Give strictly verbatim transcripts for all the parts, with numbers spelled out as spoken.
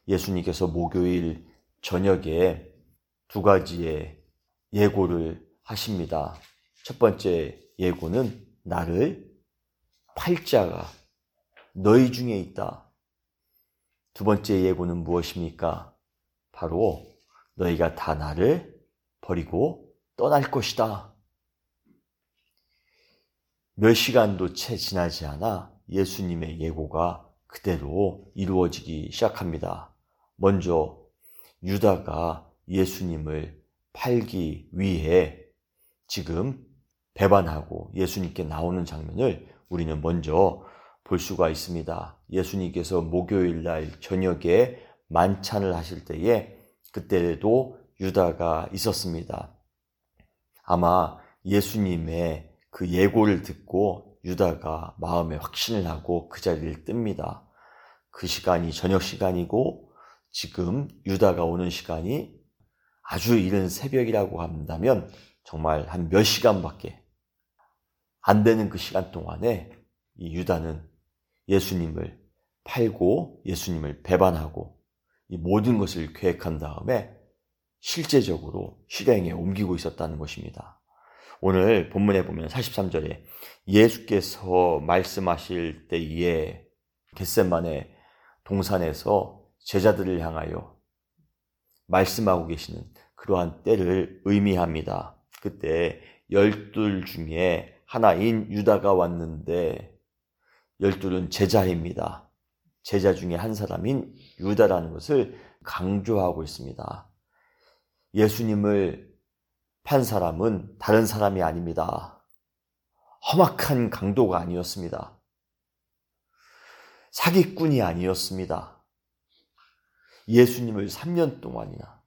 예수님께서 목요일 저녁에 두 가지의 예고를 하십니다. 첫 번째 예고는 나를 팔 자가 너희 중에 있다. 두 번째 예고는 무엇입니까? 바로 너희가 다 나를 버리고 떠날 것이다. 몇 시간도 채 지나지 않아 예수님의 예고가 그대로 이루어지기 시작합니다. 먼저 유다가 예수님을 팔기 위해 지금 배반하고 예수님께 나오는 장면을 우리는 먼저 볼 수가 있습니다. 예수님께서 목요일 날 저녁에 만찬을 하실 때에 그때도 유다가 있었습니다. 아마 예수님의 그 예고를 듣고 유다가 마음에 확신을 하고 그 자리를 뜹니다. 그 시간이 저녁 시간이고 지금 유다가 오는 시간이 아주 이른 새벽이라고 한다면 정말 한 몇 시간밖에 안 되는 그 시간 동안에 이 유다는 예수님을 팔고 예수님을 배반하고 이 모든 것을 계획한 다음에 실제적으로 실행에 옮기고 있었다는 것입니다. 오늘 본문에 보면 사십삼 절에 예수께서 말씀하실 때에 겟세마네 동산에서 제자들을 향하여 말씀하고 계시는 그러한 때를 의미합니다. 그때 열둘 중에 하나인 유다가 왔는데 열둘은 제자입니다. 제자 중에 한 사람인 유다라는 것을 강조하고 있습니다. 예수님을 판 사람은 다른 사람이 아닙니다. 험악한 강도가 아니었습니다. 사기꾼이 아니었습니다. 예수님을 삼 년 동안이나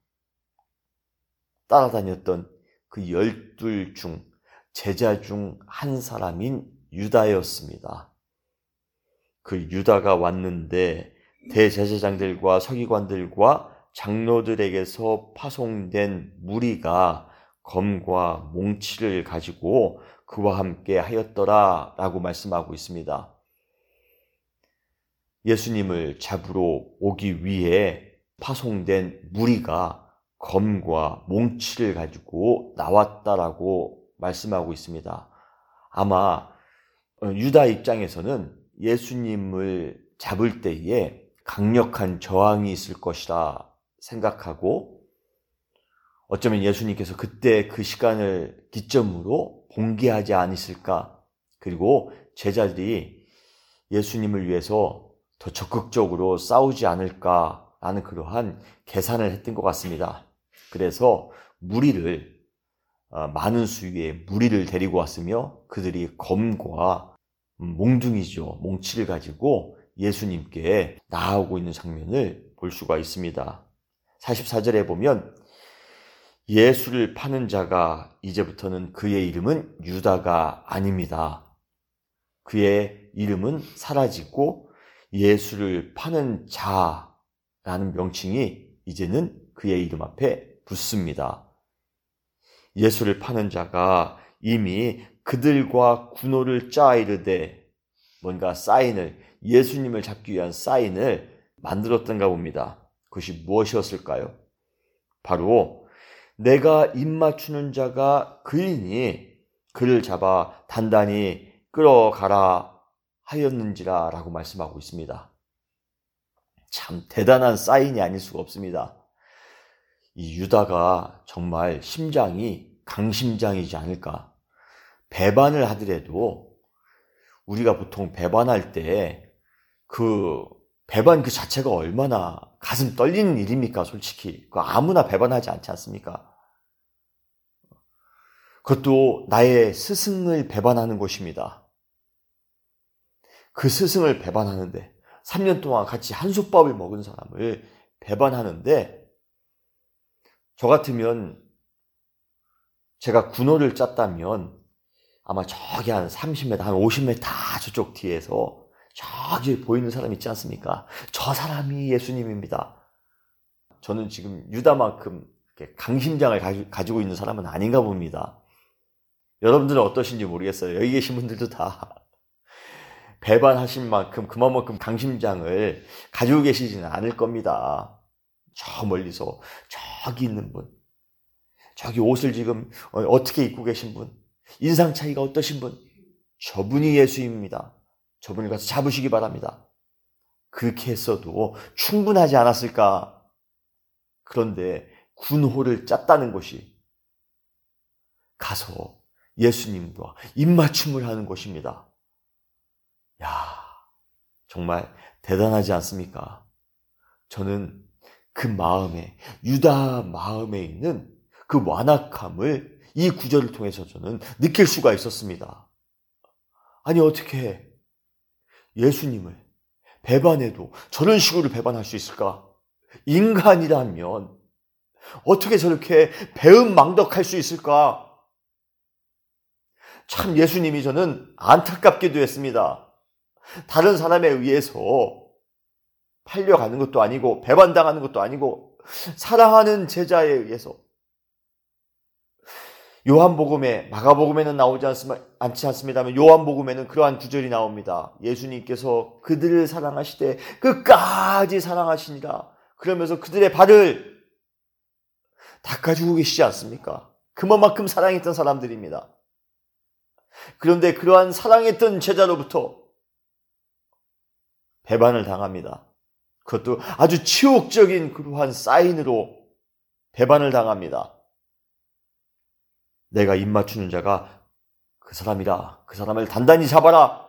따라다녔던 그 열둘 중 제자 중 한 사람인 유다였습니다. 그 유다가 왔는데 대제사장들과 서기관들과 장로들에게서 파송된 무리가 검과 몽치를 가지고 그와 함께 하였더라 라고 말씀하고 있습니다. 예수님을 잡으러 오기 위해 파송된 무리가 검과 몽치를 가지고 나왔다라고 말씀하고 있습니다. 아마 유다 입장에서는 예수님을 잡을 때에 강력한 저항이 있을 것이라 생각하고 어쩌면 예수님께서 그때 그 시간을 기점으로 봉기하지 않으실까, 그리고 제자들이 예수님을 위해서 더 적극적으로 싸우지 않을까라는 그러한 계산을 했던 것 같습니다. 그래서 무리를 많은 수의 무리를 데리고 왔으며 그들이 검과 몽둥이죠, 몽치를 가지고 예수님께 나아오고 있는 장면을 볼 수가 있습니다. 사십사 절에 보면 예수를 파는 자가 이제부터는 그의 이름은 유다가 아닙니다. 그의 이름은 사라지고 예수를 파는 자라는 명칭이 이제는 그의 이름 앞에 붙습니다. 예수를 파는 자가 이미 그들과 군호를 짜 이르되 뭔가 사인을, 예수님을 잡기 위한 사인을 만들었던가 봅니다. 그것이 무엇이었을까요? 바로 내가 입맞추는 자가 그이니 그를 잡아 단단히 끌어가라 하였는지라 라고 말씀하고 있습니다. 참 대단한 사인이 아닐 수가 없습니다. 이 유다가 정말 심장이 강심장이지 않을까. 배반을 하더라도 우리가 보통 배반할 때 그 배반 그 자체가 얼마나 가슴 떨리는 일입니까? 솔직히 그 아무나 배반하지 않지 않습니까? 그것도 나의 스승을 배반하는 것입니다. 그 스승을 배반하는데 삼 년 동안 같이 한솥밥을 먹은 사람을 배반하는데 저 같으면 제가 군호를 짰다면 아마 저기 한 삼십 미터, 한 오십 미터 다 저쪽 뒤에서 저기 보이는 사람 있지 않습니까? 저 사람이 예수님입니다. 저는 지금 유다만큼 강심장을 가지고 있는 사람은 아닌가 봅니다. 여러분들은 어떠신지 모르겠어요. 여기 계신 분들도 다 배반하신 만큼 그만큼 강심장을 가지고 계시지는 않을 겁니다. 저 멀리서 저기 있는 분, 저기 옷을 지금 어떻게 입고 계신 분, 인상 차이가 어떠신 분, 저분이 예수입니다. 저분을 가서 잡으시기 바랍니다. 그렇게 했어도 충분하지 않았을까? 그런데 군호를 짰다는 것이 가서 예수님과 입맞춤을 하는 것입니다. 야, 정말 대단하지 않습니까? 저는 그 마음에, 유다 마음에 있는 그 완악함을 이 구절을 통해서 저는 느낄 수가 있었습니다. 아니, 어떻게 예수님을 배반해도 저런 식으로 배반할 수 있을까? 인간이라면 어떻게 저렇게 배은망덕할 수 있을까? 참 예수님이 저는 안타깝기도 했습니다. 다른 사람에 의해서 팔려가는 것도 아니고 배반당하는 것도 아니고 사랑하는 제자에 의해서 요한복음에, 마가복음에는 나오지 않지 않습니다만 요한복음에는 그러한 구절이 나옵니다. 예수님께서 그들을 사랑하시되 끝까지 사랑하시니라. 그러면서 그들의 발을 닦아주고 계시지 않습니까? 그만큼 사랑했던 사람들입니다. 그런데 그러한 사랑했던 제자로부터 배반을 당합니다. 그것도 아주 치욕적인 그러한 사인으로 배반을 당합니다. 내가 입맞추는 자가 그 사람이라. 그 사람을 단단히 잡아라.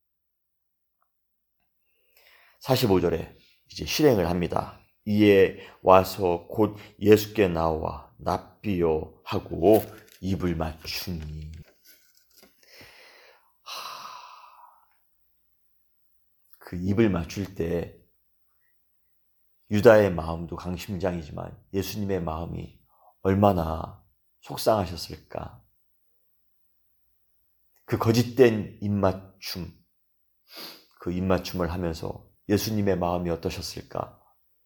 사십오 절에 이제 실행을 합니다. 이에 와서 곧 예수께 나와 납비요 하고 입을 맞추니. 그 입을 맞출 때 유다의 마음도 강심장이지만 예수님의 마음이 얼마나 속상하셨을까. 그 거짓된 입맞춤, 그 입맞춤을 하면서 예수님의 마음이 어떠셨을까.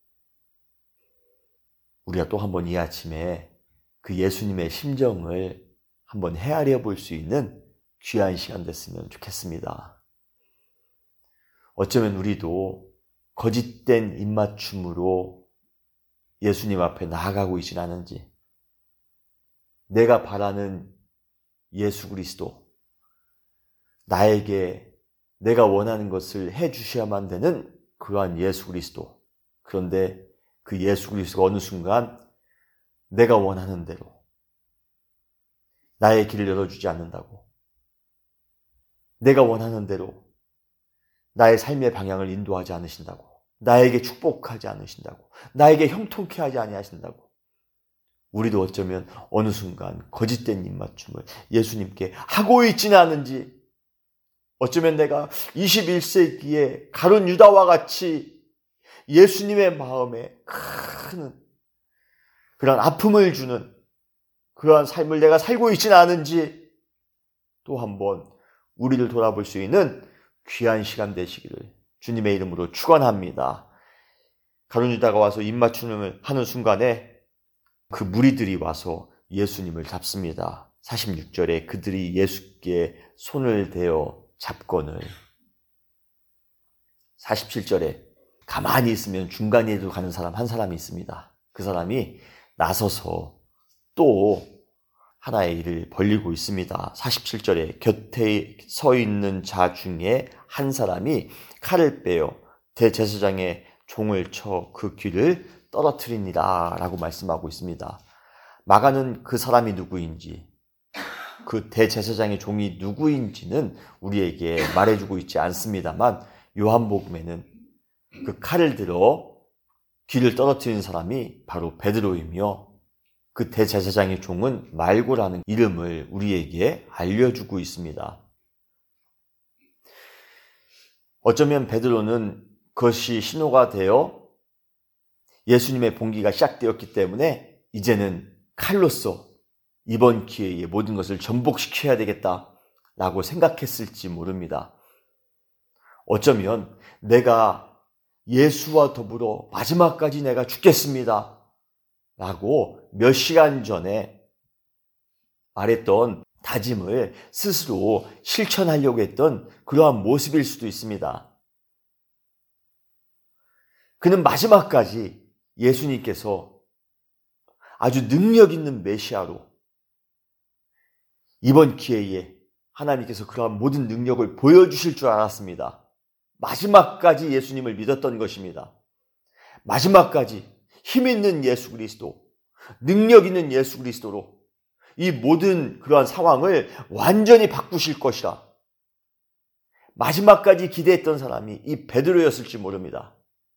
우리가 또 한번 이 아침에 그 예수님의 심정을 한번 헤아려 볼 수 있는 귀한 시간 됐으면 좋겠습니다. 어쩌면 우리도 거짓된 입맞춤으로 예수님 앞에 나아가고 있진 않은지, 내가 바라는 예수 그리스도, 나에게 내가 원하는 것을 해주셔야만 되는 그러한 예수 그리스도, 그런데 그 예수 그리스도가 어느 순간 내가 원하는 대로 나의 길을 열어주지 않는다고, 내가 원하는 대로 나의 삶의 방향을 인도하지 않으신다고, 나에게 축복하지 않으신다고, 나에게 형통케 하지 아니하신다고, 우리도 어쩌면 어느 순간 거짓된 입맞춤을 예수님께 하고 있지는 않은지, 어쩌면 내가 이십일 세기에 가룟 유다와 같이 예수님의 마음에 큰 그런 아픔을 주는 그러한 삶을 내가 살고 있지는 않은지 또 한번 우리를 돌아볼 수 있는 귀한 시간 되시기를 주님의 이름으로 축원합니다. 가룟 유다가 와서 입맞춤을 하는 순간에 그 무리들이 와서 예수님을 잡습니다. 사십육 절에 그들이 예수께 손을 대어 잡거늘. 사십칠 절에 가만히 있으면 중간에도 가는 사람 한 사람이 있습니다. 그 사람이 나서서 또 하나의 일을 벌리고 있습니다. 사십칠 절에 곁에 서 있는 자 중에 한 사람이 칼을 빼어 대제사장의 종을 쳐 그 귀를 떨어뜨리니라 라고 말씀하고 있습니다. 마가는 그 사람이 누구인지, 그 대제사장의 종이 누구인지는 우리에게 말해주고 있지 않습니다만 요한복음에는 그 칼을 들어 귀를 떨어뜨린 사람이 바로 베드로이며 그 대제사장의 종은 말고라는 이름을 우리에게 알려주고 있습니다. 어쩌면 베드로는 그것이 신호가 되어 예수님의 봉기가 시작되었기 때문에 이제는 칼로서 이번 기회에 모든 것을 전복시켜야 되겠다라고 생각했을지 모릅니다. 어쩌면 내가 예수와 더불어 마지막까지 내가 죽겠습니다 라고 몇 시간 전에 말했던 다짐을 스스로 실천하려고 했던 그러한 모습일 수도 있습니다. 그는 마지막까지 예수님께서 아주 능력 있는 메시아로 이번 기회에 하나님께서 그러한 모든 능력을 보여주실 줄 알았습니다. 마지막까지 예수님을 믿었던 것입니다. 마지막까지 힘 있는 예수 그리스도, 능력 있는 예수 그리스도로 이 모든 그러한 상황을 완전히 바꾸실 것이라 마지막까지 기대했던 사람이 이 베드로였을지 모릅니다.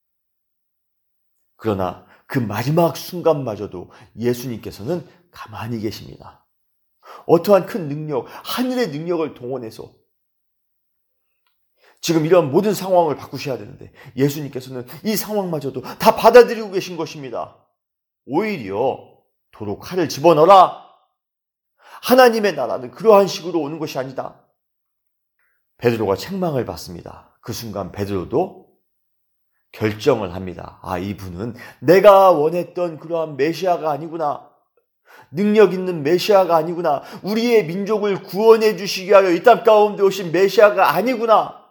그러나 그 마지막 순간마저도 예수님께서는 가만히 계십니다. 어떠한 큰 능력, 하늘의 능력을 동원해서 지금 이런 모든 상황을 바꾸셔야 되는데 예수님께서는 이 상황마저도 다 받아들이고 계신 것입니다. 오히려 도로 칼을 집어넣어라. 하나님의 나라는 그러한 식으로 오는 것이 아니다. 베드로가 책망을 받습니다. 그 순간 베드로도 결정을 합니다. 아, 이분은 내가 원했던 그러한 메시아가 아니구나. 능력 있는 메시아가 아니구나. 우리의 민족을 구원해 주시기 위하여 이 땅 가운데 오신 메시아가 아니구나.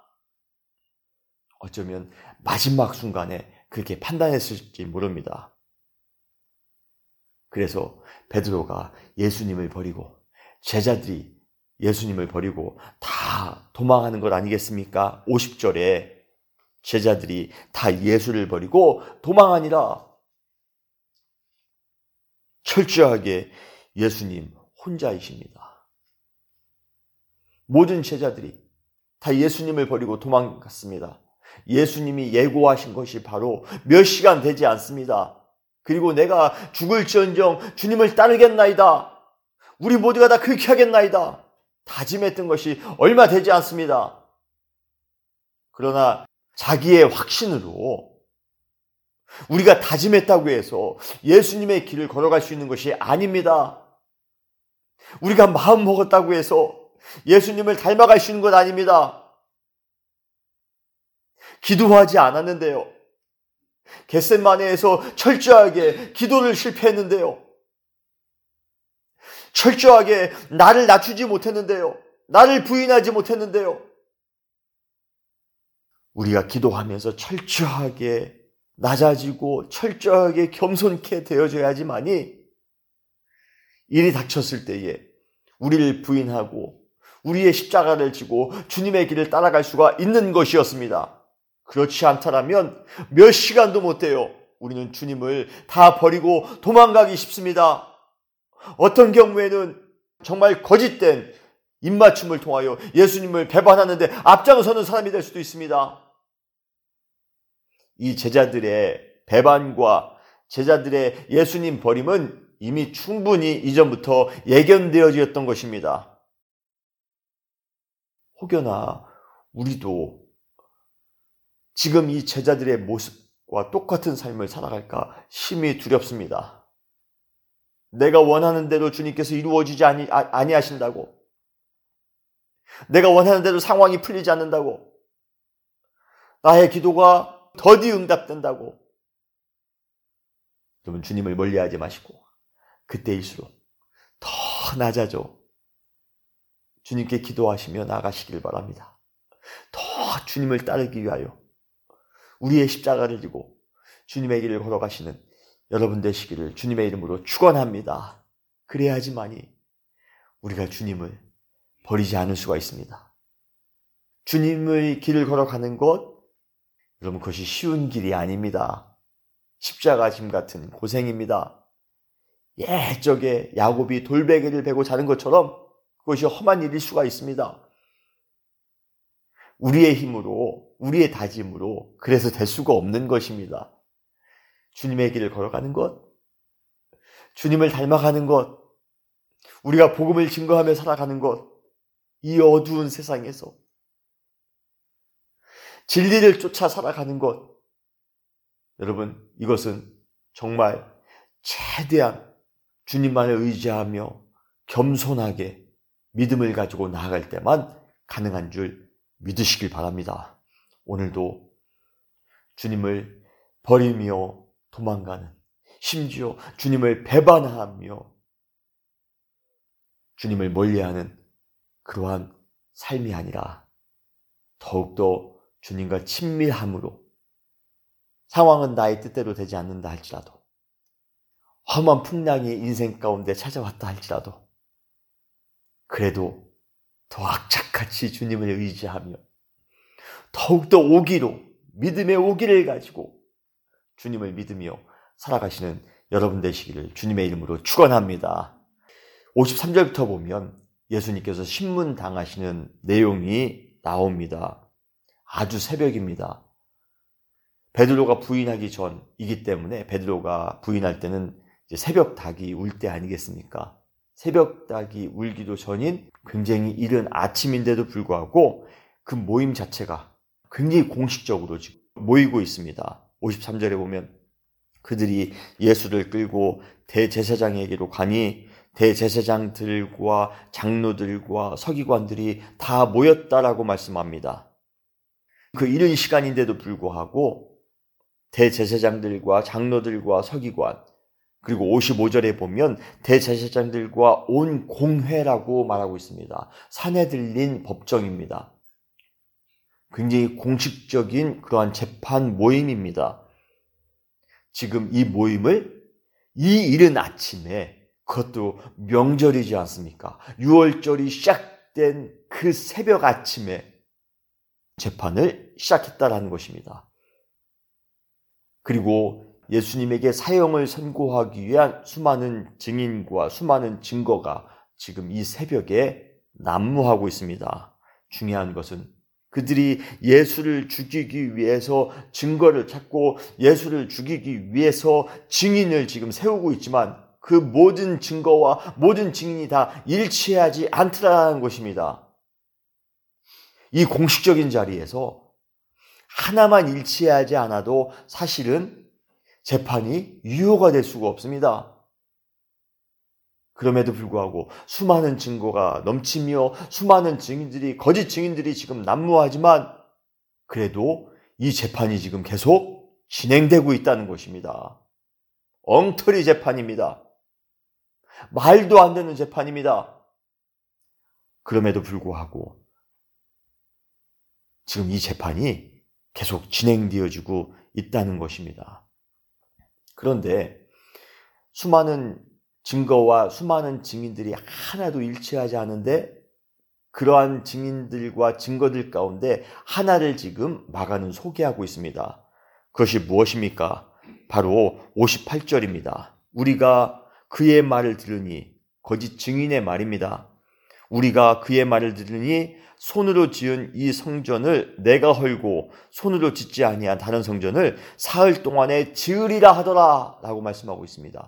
어쩌면 마지막 순간에 그렇게 판단했을지 모릅니다. 그래서 베드로가 예수님을 버리고 제자들이 예수님을 버리고 다 도망하는 것 아니겠습니까? 오십 절에 제자들이 다 예수를 버리고 도망하니라. 철저하게 예수님 혼자이십니다. 모든 제자들이 다 예수님을 버리고 도망갔습니다. 예수님이 예고하신 것이 바로 몇 시간 되지 않습니다. 그리고 내가 죽을지언정 주님을 따르겠나이다. 우리 모두가 다 그렇게 하겠나이다. 다짐했던 것이 얼마 되지 않습니다. 그러나 자기의 확신으로 우리가 다짐했다고 해서 예수님의 길을 걸어갈 수 있는 것이 아닙니다. 우리가 마음 먹었다고 해서 예수님을 닮아갈 수 있는 것 아닙니다. 기도하지 않았는데요. 겟세마네에서 철저하게 기도를 실패했는데요. 철저하게 나를 낮추지 못했는데요. 나를 부인하지 못했는데요. 우리가 기도하면서 철저하게 낮아지고 철저하게 겸손케 되어져야지만이 일이 닥쳤을 때에 우리를 부인하고 우리의 십자가를 지고 주님의 길을 따라갈 수가 있는 것이었습니다. 그렇지 않다면 몇 시간도 못 돼요. 우리는 주님을 다 버리고 도망가기 쉽습니다. 어떤 경우에는 정말 거짓된 입맞춤을 통하여 예수님을 배반하는데 앞장서는 사람이 될 수도 있습니다. 이 제자들의 배반과 제자들의 예수님 버림은 이미 충분히 이전부터 예견되어졌던 것입니다. 혹여나 우리도 지금 이 제자들의 모습과 똑같은 삶을 살아갈까 심히 두렵습니다. 내가 원하는 대로 주님께서 이루어지지 아니, 아니하신다고, 내가 원하는 대로 상황이 풀리지 않는다고, 나의 기도가 더디 응답된다고, 여러분 주님을 멀리하지 마시고 그때일수록 더 낮아져 주님께 기도하시며 나가시길 바랍니다. 더 주님을 따르기 위하여 우리의 십자가를 지고 주님의 길을 걸어가시는 여러분 되시기를 주님의 이름으로 축원합니다. 그래야지만이 우리가 주님을 버리지 않을 수가 있습니다. 주님의 길을 걸어가는 것, 여러분 그것이 쉬운 길이 아닙니다. 십자가 짐 같은 고생입니다. 옛적에 야곱이 돌베개를 베고 자는 것처럼 그것이 험한 일일 수가 있습니다. 우리의 힘으로, 우리의 다짐으로 그래서 될 수가 없는 것입니다. 주님의 길을 걸어가는 것, 주님을 닮아가는 것, 우리가 복음을 증거하며 살아가는 것, 이 어두운 세상에서 진리를 쫓아 살아가는 것, 여러분 이것은 정말 최대한 주님만을 의지하며 겸손하게 믿음을 가지고 나아갈 때만 가능한 줄 믿으시길 바랍니다. 오늘도 주님을 버리며 도망가는, 심지어 주님을 배반하며 주님을 멀리하는 그러한 삶이 아니라 더욱더 주님과 친밀함으로, 상황은 나의 뜻대로 되지 않는다 할지라도, 험한 풍랑이 인생 가운데 찾아왔다 할지라도 그래도 더 악착같이 주님을 의지하며 더욱더 오기로, 믿음의 오기를 가지고 주님을 믿으며 살아가시는 여러분 되시기를 주님의 이름으로 축원합니다. 오십삼 절부터 보면 예수님께서 신문당하시는 내용이 나옵니다. 아주 새벽입니다. 베드로가 부인하기 전이기 때문에, 베드로가 부인할 때는 이제 새벽 닭이 울 때 아니겠습니까? 새벽 닭이 울기도 전인 굉장히 이른 아침인데도 불구하고 그 모임 자체가 굉장히 공식적으로 지금 모이고 있습니다. 오십삼 절에 보면 그들이 예수를 끌고 대제사장에게로 가니 대제사장들과 장로들과 서기관들이 다 모였다라고 말씀합니다. 그 이른 시간인데도 불구하고 대제사장들과 장로들과 서기관, 그리고 오십오 절에 보면 대제사장들과 온 공회라고 말하고 있습니다. 산에 들린 법정입니다. 굉장히 공식적인 그러한 재판 모임입니다. 지금 이 모임을 이 이른 아침에, 그것도 명절이지 않습니까? 유월절이 시작된 그 새벽 아침에 재판을 시작했다라는 것입니다. 그리고 예수님에게 사형을 선고하기 위한 수많은 증인과 수많은 증거가 지금 이 새벽에 난무하고 있습니다. 중요한 것은 그들이 예수를 죽이기 위해서 증거를 찾고 예수를 죽이기 위해서 증인을 지금 세우고 있지만 그 모든 증거와 모든 증인이 다 일치하지 않더라는 것입니다. 이 공식적인 자리에서 하나만 일치하지 않아도 사실은 재판이 유효가 될 수가 없습니다. 그럼에도 불구하고 수많은 증거가 넘치며 수많은 증인들이, 거짓 증인들이 지금 난무하지만 그래도 이 재판이 지금 계속 진행되고 있다는 것입니다. 엉터리 재판입니다. 말도 안 되는 재판입니다. 그럼에도 불구하고 지금 이 재판이 계속 진행되어지고 있다는 것입니다. 그런데 수많은 증거와 수많은 증인들이 하나도 일치하지 않은데 그러한 증인들과 증거들 가운데 하나를 지금 마가는 소개하고 있습니다. 그것이 무엇입니까? 바로 오십팔 절입니다. 우리가 그의 말을 들으니, 거짓 증인의 말입니다. 우리가 그의 말을 들으니 손으로 지은 이 성전을 내가 헐고 손으로 짓지 아니한 다른 성전을 사흘 동안에 지으리라 하더라 라고 말씀하고 있습니다.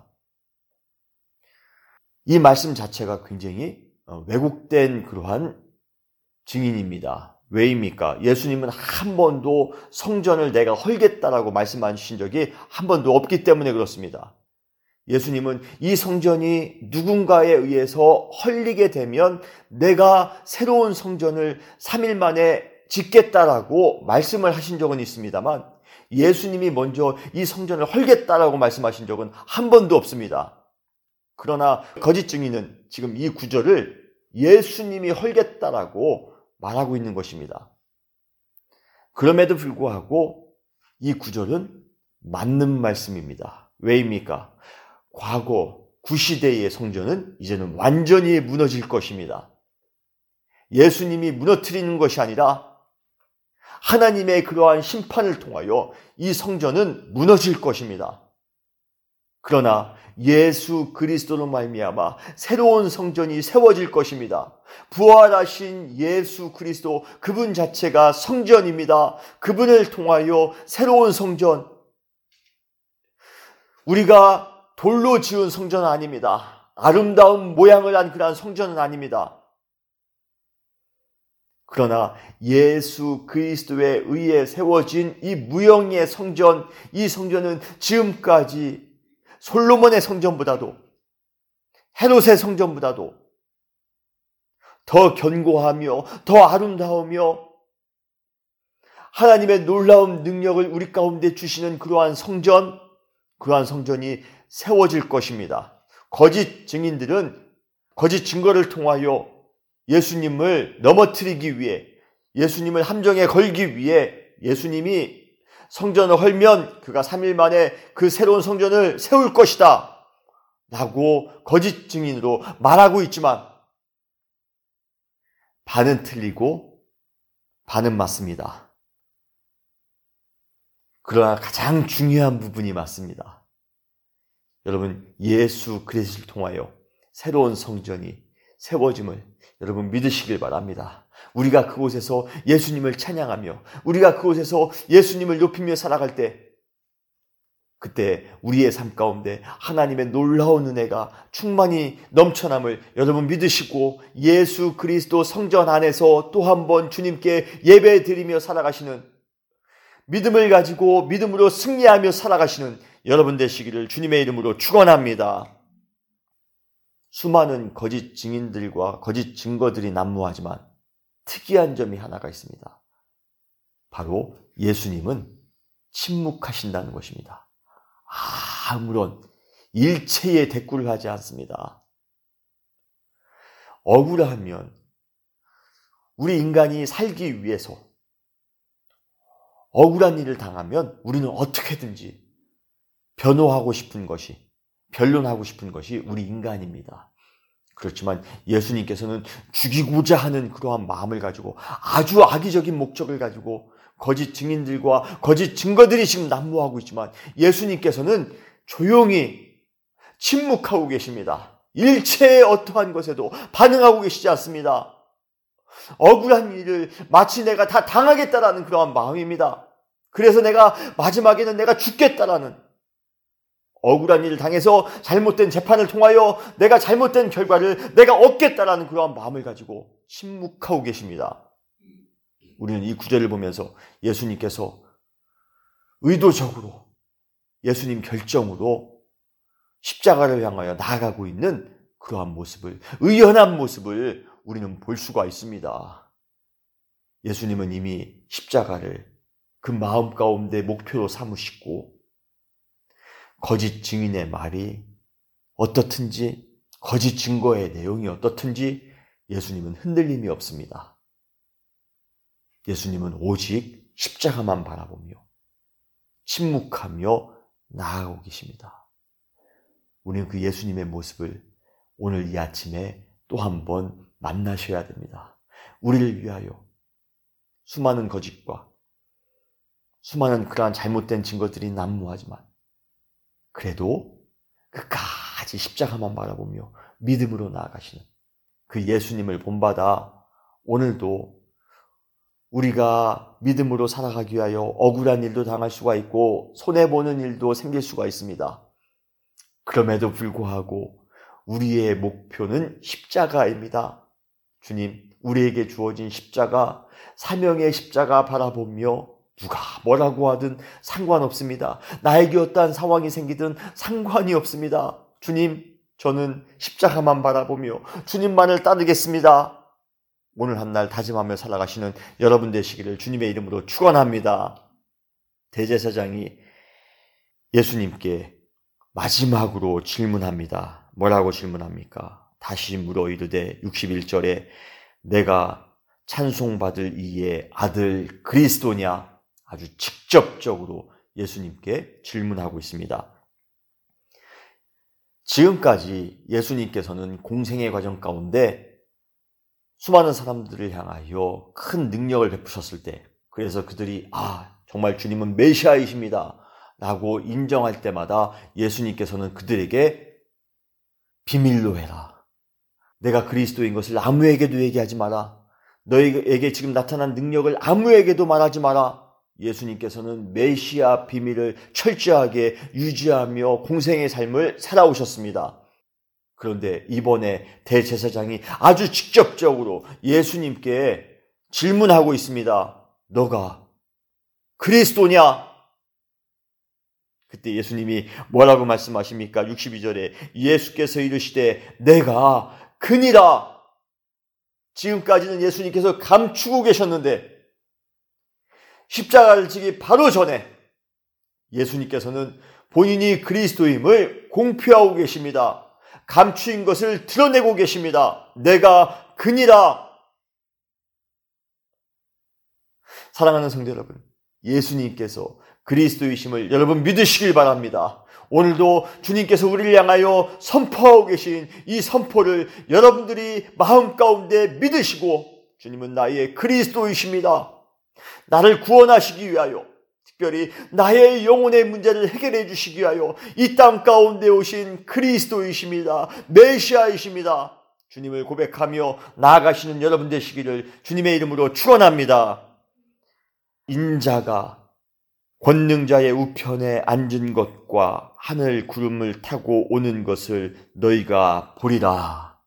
이 말씀 자체가 굉장히 왜곡된 그러한 증인입니다. 왜입니까? 예수님은 한 번도 성전을 내가 헐겠다라고 말씀하신 적이 한 번도 없기 때문에 그렇습니다. 예수님은 이 성전이 누군가에 의해서 헐리게 되면 내가 새로운 성전을 삼 일 만에 짓겠다라고 말씀을 하신 적은 있습니다만 예수님이 먼저 이 성전을 헐겠다라고 말씀하신 적은 한 번도 없습니다. 그러나 거짓 증인은 지금 이 구절을 예수님이 헐겠다라고 말하고 있는 것입니다. 그럼에도 불구하고 이 구절은 맞는 말씀입니다. 왜입니까? 과거 구시대의 성전은 이제는 완전히 무너질 것입니다. 예수님이 무너뜨리는 것이 아니라 하나님의 그러한 심판을 통하여 이 성전은 무너질 것입니다. 그러나 예수 그리스도로 말미암아 새로운 성전이 세워질 것입니다. 부활하신 예수 그리스도, 그분 자체가 성전입니다. 그분을 통하여 새로운 성전, 우리가 돌로 지은 성전은 아닙니다. 아름다운 모양을 한 그러한 성전은 아닙니다. 그러나 예수 그리스도에 의해 세워진 이 무형의 성전, 이 성전은 지금까지 솔로몬의 성전보다도, 헤롯의 성전보다도 더 견고하며 더 아름다우며 하나님의 놀라운 능력을 우리 가운데 주시는 그러한 성전, 그러한 성전이 세워질 것입니다. 거짓 증인들은 거짓 증거를 통하여 예수님을 넘어뜨리기 위해, 예수님을 함정에 걸기 위해 예수님이 성전을 헐면 그가 삼 일 만에 그 새로운 성전을 세울 것이다 라고 거짓 증인으로 말하고 있지만 반은 틀리고 반은 맞습니다. 그러나 가장 중요한 부분이 맞습니다. 여러분, 예수 그리스도를 통하여 새로운 성전이 세워짐을 여러분 믿으시길 바랍니다. 우리가 그곳에서 예수님을 찬양하며 우리가 그곳에서 예수님을 높이며 살아갈 때, 그때 우리의 삶 가운데 하나님의 놀라운 은혜가 충만히 넘쳐남을 여러분 믿으시고 예수 그리스도 성전 안에서 또 한 번 주님께 예배 드리며 살아가시는, 믿음을 가지고 믿음으로 승리하며 살아가시는 여러분 되시기를 주님의 이름으로 축원합니다. 수많은 거짓 증인들과 거짓 증거들이 난무하지만 특이한 점이 하나가 있습니다. 바로 예수님은 침묵하신다는 것입니다. 아무런 일체의 대꾸를 하지 않습니다. 억울하면 우리 인간이 살기 위해서 억울한 일을 당하면 우리는 어떻게든지 변호하고 싶은 것이, 변론하고 싶은 것이 우리 인간입니다. 그렇지만 예수님께서는 죽이고자 하는 그러한 마음을 가지고 아주 악의적인 목적을 가지고 거짓 증인들과 거짓 증거들이 지금 난무하고 있지만 예수님께서는 조용히 침묵하고 계십니다. 일체의 어떠한 것에도 반응하고 계시지 않습니다. 억울한 일을 마치 내가 다 당하겠다라는 그러한 마음입니다. 그래서 내가 마지막에는 내가 죽겠다라는, 억울한 일을 당해서 잘못된 재판을 통하여 내가 잘못된 결과를 내가 얻겠다라는 그러한 마음을 가지고 침묵하고 계십니다. 우리는 이 구절을 보면서 예수님께서 의도적으로 예수님 결정으로 십자가를 향하여 나아가고 있는 그러한 모습을, 의연한 모습을 우리는 볼 수가 있습니다. 예수님은 이미 십자가를 그 마음 가운데 목표로 삼으시고 거짓 증인의 말이 어떻든지, 거짓 증거의 내용이 어떻든지 예수님은 흔들림이 없습니다. 예수님은 오직 십자가만 바라보며 침묵하며 나아가고 계십니다. 우리는 그 예수님의 모습을 오늘 이 아침에 또 한 번 만나셔야 됩니다. 우리를 위하여 수많은 거짓과 수많은 그러한 잘못된 증거들이 난무하지만 그래도 끝까지 십자가만 바라보며 믿음으로 나아가시는 그 예수님을 본받아 오늘도 우리가 믿음으로 살아가기 위하여 억울한 일도 당할 수가 있고 손해보는 일도 생길 수가 있습니다. 그럼에도 불구하고 우리의 목표는 십자가입니다. 주님, 우리에게 주어진 십자가, 사명의 십자가 바라보며 누가 뭐라고 하든 상관없습니다. 나에게 어떠한 상황이 생기든 상관이 없습니다. 주님, 저는 십자가만 바라보며 주님만을 따르겠습니다. 오늘 한날 다짐하며 살아가시는 여러분 되시기를 주님의 이름으로 축원합니다. 대제사장이 예수님께 마지막으로 질문합니다. 뭐라고 질문합니까? 다시 물어 이르되 육십일 절에 내가 찬송받을 이의 아들 그리스도냐? 아주 직접적으로 예수님께 질문하고 있습니다. 지금까지 예수님께서는 공생의 과정 가운데 수많은 사람들을 향하여 큰 능력을 베푸셨을 때, 그래서 그들이 아 정말 주님은 메시아이십니다 라고 인정할 때마다 예수님께서는 그들에게 비밀로 해라. 내가 그리스도인 것을 아무에게도 얘기하지 마라. 너에게 지금 나타난 능력을 아무에게도 말하지 마라. 예수님께서는 메시아 비밀을 철저하게 유지하며 공생의 삶을 살아오셨습니다. 그런데 이번에 대제사장이 아주 직접적으로 예수님께 질문하고 있습니다. 너가 그리스도냐? 그때 예수님이 뭐라고 말씀하십니까? 육십이 절에 예수께서 이르시되 내가 그니라. 지금까지는 예수님께서 감추고 계셨는데 십자가를 지기 바로 전에 예수님께서는 본인이 그리스도임을 공표하고 계십니다. 감추인 것을 드러내고 계십니다. 내가 그니라. 사랑하는 성도 여러분, 예수님께서 그리스도이심을 여러분 믿으시길 바랍니다. 오늘도 주님께서 우리를 향하여 선포하고 계신 이 선포를 여러분들이 마음 가운데 믿으시고, 주님은 나의 그리스도이십니다. 나를 구원하시기 위하여, 특별히 나의 영혼의 문제를 해결해 주시기 위하여 이 땅 가운데 오신 그리스도이십니다. 메시아이십니다. 주님을 고백하며 나아가시는 여러분 되시기를 주님의 이름으로 축원합니다. 인자가 권능자의 우편에 앉은 것과 하늘 구름을 타고 오는 것을 너희가 보리라.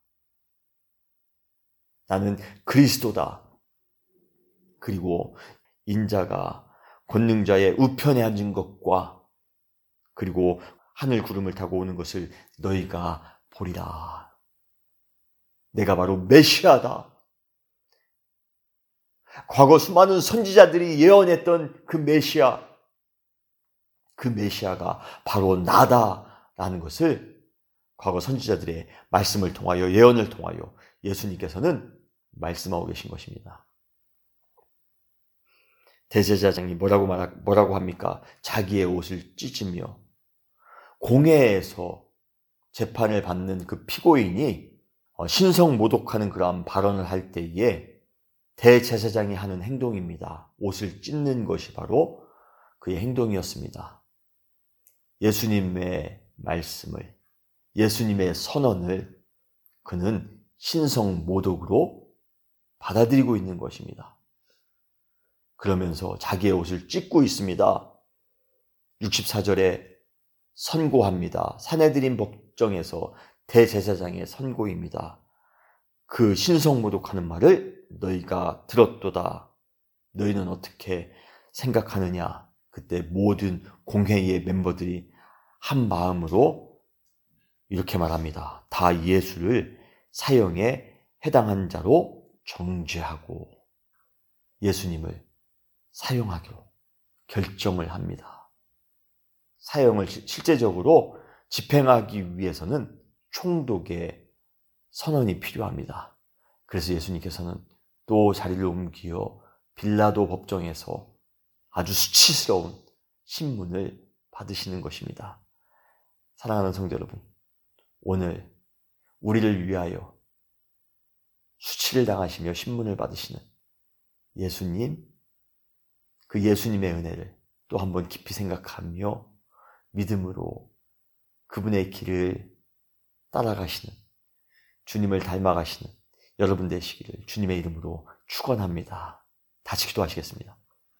나는 그리스도다. 그리고 인자가 권능자의 우편에 앉은 것과 그리고 하늘 구름을 타고 오는 것을 너희가 보리라. 내가 바로 메시아다. 과거 수많은 선지자들이 예언했던 그 메시아, 그 메시아가 바로 나다라는 것을 과거 선지자들의 말씀을 통하여, 예언을 통하여 예수님께서는 말씀하고 계신 것입니다. 대제사장이 뭐라고 말하, 뭐라고 합니까? 자기의 옷을 찢으며 공회에서 재판을 받는 그 피고인이 신성 모독하는 그러한 발언을 할 때에 대제사장이 하는 행동입니다. 옷을 찢는 것이 바로 그의 행동이었습니다. 예수님의 말씀을, 예수님의 선언을 그는 신성 모독으로 받아들이고 있는 것입니다. 그러면서 자기의 옷을 찢고 있습니다. 육십사 절에 선고합니다. 산헤드린 법정에서 대제사장의 선고입니다. 그 신성 모독하는 말을 너희가 들었도다. 너희는 어떻게 생각하느냐? 그때 모든 공회의 멤버들이 한 마음으로 이렇게 말합니다. 다 예수를 사형에 해당한 자로 정죄하고 예수님을 사형하기로 결정을 합니다. 사형을 실제적으로 집행하기 위해서는 총독의 선언이 필요합니다. 그래서 예수님께서는 또 자리를 옮겨 빌라도 법정에서 아주 수치스러운 신문을 받으시는 것입니다. 사랑하는 성도 여러분, 오늘 우리를 위하여 수치를 당하시며 신문을 받으시는 예수님, 그 예수님의 은혜를 또 한번 깊이 생각하며 믿음으로 그분의 길을 따라가시는, 주님을 닮아가시는 여러분 되시기를 주님의 이름으로 축원합니다. 다시 기도하시겠습니다.